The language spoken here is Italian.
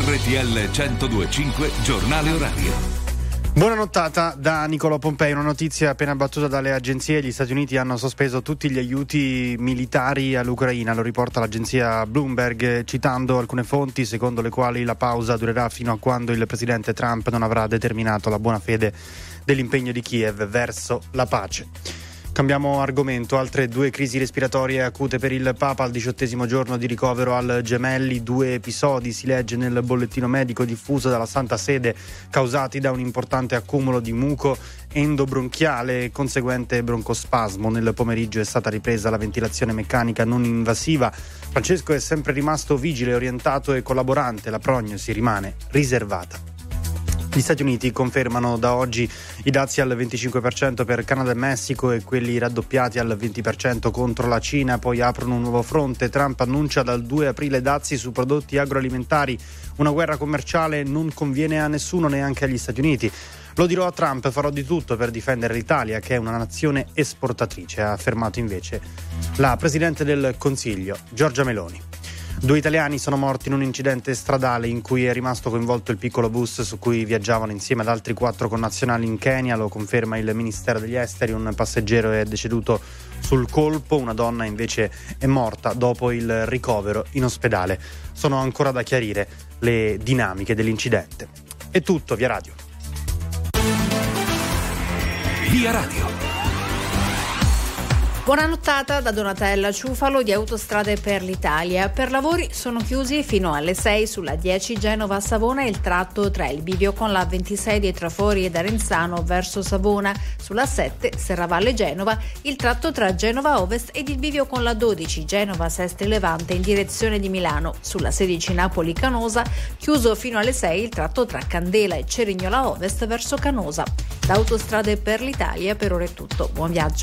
RTL 102.5 Giornale Orario. Buona nottata da Nicolò Pompei. Una notizia appena battuta dalle agenzie: gli Stati Uniti hanno sospeso tutti gli aiuti militari all'Ucraina, lo riporta l'agenzia Bloomberg, citando alcune fonti secondo le quali la pausa durerà fino a quando il presidente Trump non avrà determinato la buona fede dell'impegno di Kiev verso la pace. Cambiamo argomento. Altre 2 crisi respiratorie acute per il Papa al 18° giorno di ricovero al Gemelli. 2 episodi, si legge nel bollettino medico diffuso dalla Santa Sede, causati da un importante accumulo di muco endobronchiale e conseguente broncospasmo. Nel pomeriggio è stata ripresa la ventilazione meccanica non invasiva. Francesco è sempre rimasto vigile, orientato e collaborante. La prognosi rimane riservata. Gli Stati Uniti confermano da oggi i dazi al 25% per Canada e Messico e quelli raddoppiati al 20% contro la Cina. Poi aprono un nuovo fronte. Trump annuncia dal 2 aprile dazi su prodotti agroalimentari. Una guerra commerciale non conviene a nessuno, neanche agli Stati Uniti. Lo dirò a Trump, farò di tutto per difendere l'Italia, che è una nazione esportatrice, ha affermato invece la Presidente del Consiglio, Giorgia Meloni. 2 italiani sono morti in un incidente stradale in cui è rimasto coinvolto il piccolo bus su cui viaggiavano insieme ad altri 4 connazionali in Kenya. Lo conferma il Ministero degli Esteri. Un passeggero è deceduto sul colpo, una donna invece è morta dopo il ricovero in ospedale. Sono ancora da chiarire le dinamiche dell'incidente. È tutto, via radio. Via radio. Buona nottata da Donatella Ciufalo di Autostrade per l'Italia. Per lavori sono chiusi fino alle 6 sulla 10 Genova-Savona il tratto tra il bivio con la 26 di Trafori ed Arenzano verso Savona, sulla 7 Serravalle-Genova il tratto tra Genova Ovest ed il bivio con la 12 Genova-Sestri Levante in direzione di Milano, sulla 16 Napoli-Canosa chiuso fino alle 6 il tratto tra Candela e Cerignola Ovest verso Canosa. Da Autostrade per l'Italia per ora è tutto. Buon viaggio.